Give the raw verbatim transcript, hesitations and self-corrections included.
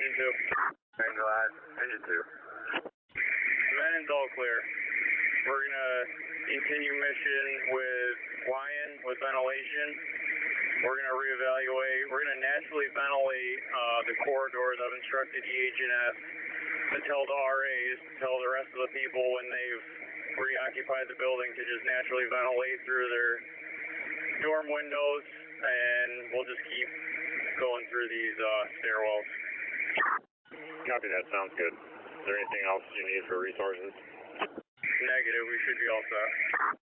Engine two. I'm glad. Engine two. Command's all clear. We're going to continue mission with Lion with ventilation. We're going to reevaluate. We're going to naturally ventilate uh, the corridors. I've instructed E H and S to tell the R As, to tell the rest of the people when they've reoccupied the building to just naturally ventilate through their dorm windows, and we'll just keep going through these uh, stairwells. Copy that. Sounds good. Is there anything else you need for resources? Negative. We should be all set.